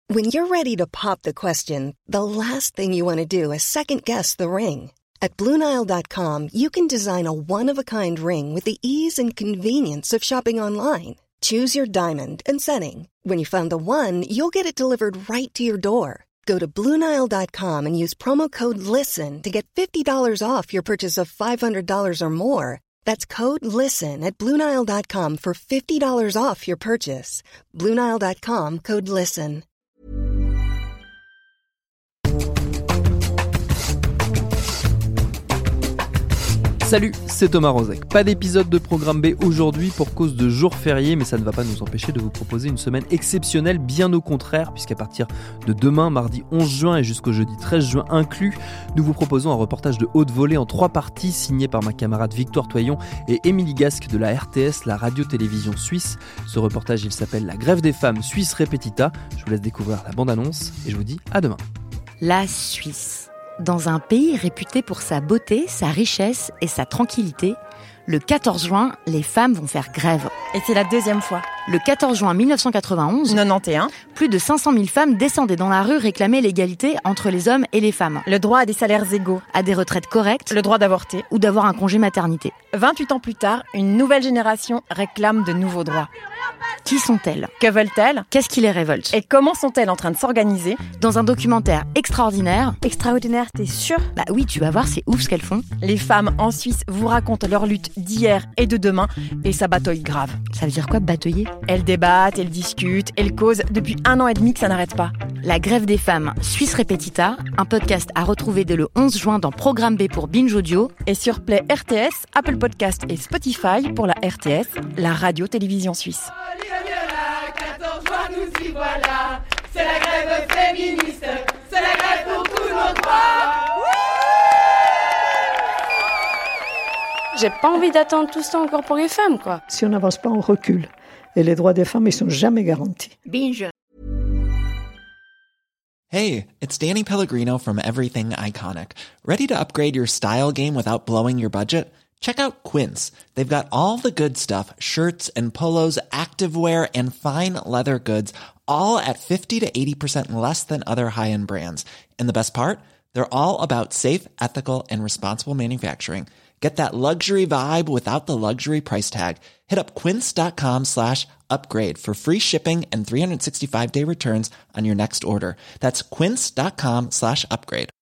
When you're ready to pop the question, the last thing you want to do is second-guess the ring. At BlueNile.com, you can design a one-of-a-kind ring with the ease and convenience of shopping online. Choose your diamond and setting. When you find the one, you'll get it delivered right to your door. Go to BlueNile.com and use promo code LISTEN to get $50 off your purchase of $500 or more. That's code LISTEN at BlueNile.com for $50 off your purchase. BlueNile.com, code LISTEN. Salut, c'est Thomas Rozek. Pas d'épisode de Programme B aujourd'hui pour cause de jour férié, mais ça ne va pas nous empêcher de vous proposer une semaine exceptionnelle, bien au contraire, puisqu'à partir de demain, mardi 11 juin et jusqu'au jeudi 13 juin inclus, nous vous proposons un reportage de haute volée en 3 parties, signé par ma camarade Victoire Toyon et Émilie Gasque de la RTS, la radio-télévision suisse. Ce reportage, il s'appelle La grève des femmes Suisse Repetita. Je vous laisse découvrir la bande-annonce et je vous dis à demain. La Suisse. Dans un pays réputé pour sa beauté, sa richesse et sa tranquillité, le 14 juin, les femmes vont faire grève. Et c'est la deuxième fois. Le 14 juin 1991, plus de 500 000 femmes descendaient dans la rue réclamer l'égalité entre les hommes et les femmes. Le droit à des salaires égaux, à des retraites correctes, le droit d'avorter ou d'avoir un congé maternité. 28 ans plus tard, une nouvelle génération réclame de nouveaux droits. Qui sont-elles ? Que veulent-elles ? Qu'est-ce qui les révolte ? Et comment sont-elles en train de s'organiser ? Dans un documentaire extraordinaire. Extraordinaire, t'es sûre ? Bah oui, tu vas voir, c'est ouf ce qu'elles font. Les femmes en Suisse vous racontent leur lutte d'hier et de demain, et ça bataille grave. Ça veut dire quoi, batailler ? Elles débattent, elles discutent, elles causent depuis 1 an et demi que ça n'arrête pas. La grève des femmes Suisse Repetita, un podcast à retrouver dès le 11 juin dans Programme B pour Binge Audio et sur Play RTS, Apple Podcast et Spotify pour la RTS, la radio-télévision suisse. 14 juin, nous y voilà. C'est la grève féministe, c'est la grève pour tous nos droits. J'ai pas envie d'attendre tout ça encore pour les femmes, quoi. Si on n'avance pas, on recule. Et les droits des femmes, ils sont jamais garantis. Binge. Hey, it's Danny Pellegrino from Everything Iconic. Ready to upgrade your style game without blowing your budget? Check out Quince. They've got all the good stuff, shirts and polos, activewear, and fine leather goods, all at 50 to 80% less than other high-end brands. And the best part? They're all about safe, ethical, and responsible manufacturing. Get that luxury vibe without the luxury price tag. Hit up quince.com/upgrade for free shipping and 365-day returns on your next order. That's quince.com/upgrade.